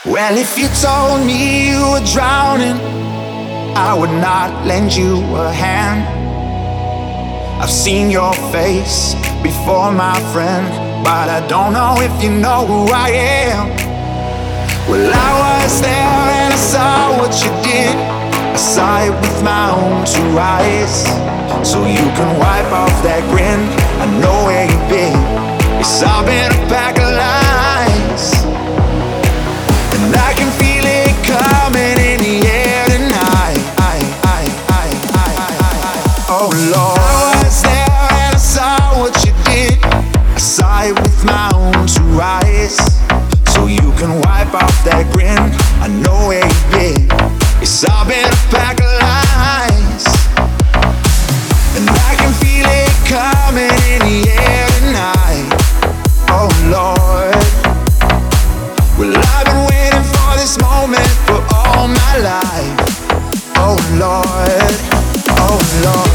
Well, if you told me you were drowning, I would not lend you a hand. I've seen your face before, my friend, but I don't know if you know who I am. Well, I was there and I saw what you did. I saw it with my own two eyes. So you can wipe off that grin. I know where you've been. It's all been a pack of lies, and I can feel it coming in the air tonight. Oh Lord, I was there and I saw what you did. I saw it with my own two eyes. So you can wipe off that grin. I know where you've been. It's all been a pack of lies, and I can feel it coming in the air tonight. Oh Lord, well, I've been waiting for this moment for all my life. Oh Lord, oh Lord.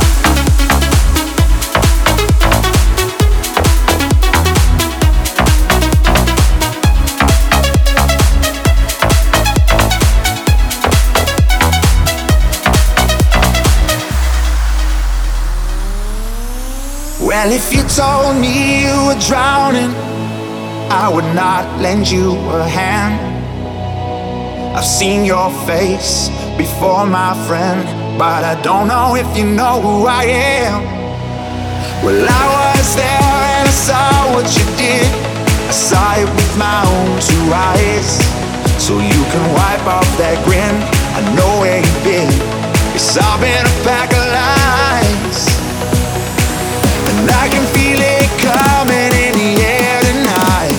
Well, if you told me you were drowning, I would not lend you a hand. I've seen your face before, my friend, but I don't know if you know who I am. Well, I was there and I saw what you did. I saw it with my own two eyes. So you can wipe off that grin. I know where you've been. It's all been a pack of lies, and I can feel it coming in the air tonight.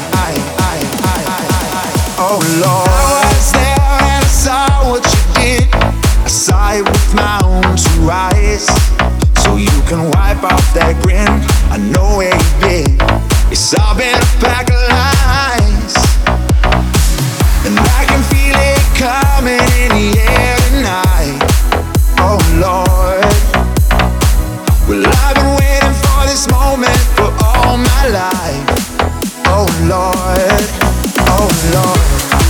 Oh Lord, I was there and I saw what you did. I saw it with my own two eyes. So you can wipe off that grin. I know where you've been. It's all been a pack of lies, and I can feel it coming in the air tonight. Oh Lord, well, I've been waiting for this moment for all my life. Oh Lord, oh Lord.